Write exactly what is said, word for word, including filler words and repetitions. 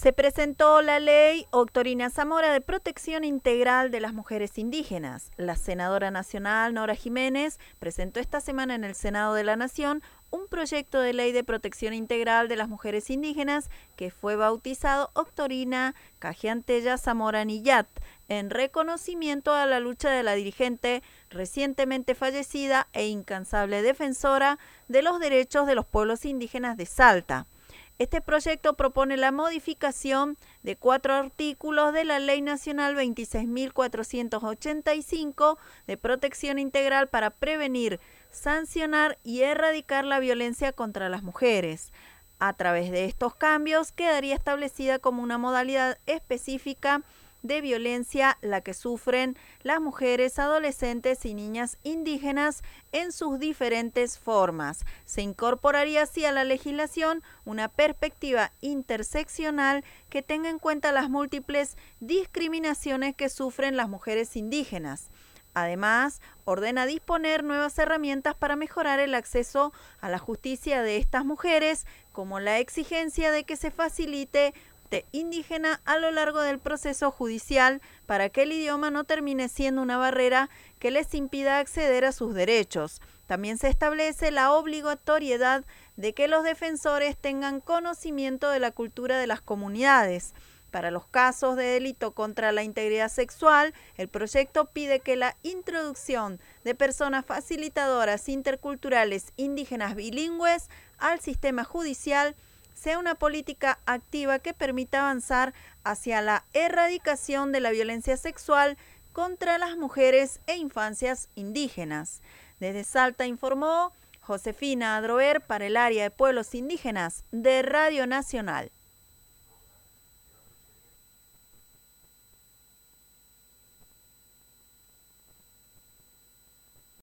Se presentó la ley Octorina Zamora de protección integral de las mujeres indígenas. La senadora nacional Nora Jiménez presentó esta semana en el Senado de la Nación un proyecto de ley de protección integral de las mujeres indígenas que fue bautizado Octorina Cajiantella Zamora Niyat, en reconocimiento a la lucha de la dirigente recientemente fallecida e incansable defensora de los derechos de los pueblos indígenas de Salta. Este proyecto propone la modificación de cuatro artículos de la Ley Nacional veintiséis mil cuatrocientos ochenta y cinco de protección integral para prevenir, sancionar y erradicar la violencia contra las mujeres. A través de estos cambios quedaría establecida como una modalidad específica de violencia la que sufren las mujeres, adolescentes y niñas indígenas en sus diferentes formas. Se incorporaría así a la legislación una perspectiva interseccional que tenga en cuenta las múltiples discriminaciones que sufren las mujeres indígenas. Además, ordena disponer nuevas herramientas para mejorar el acceso a la justicia de estas mujeres, como la exigencia de que se facilite indígena a lo largo del proceso judicial para que el idioma no termine siendo una barrera que les impida acceder a sus derechos. También se establece la obligatoriedad de que los defensores tengan conocimiento de la cultura de las comunidades. Para los casos de delito contra la integridad sexual, el proyecto pide que la introducción de personas facilitadoras interculturales indígenas bilingües al sistema judicial sea una política activa que permita avanzar hacia la erradicación de la violencia sexual contra las mujeres e infancias indígenas. Desde Salta informó Josefina Adrover para el área de pueblos indígenas de Radio Nacional.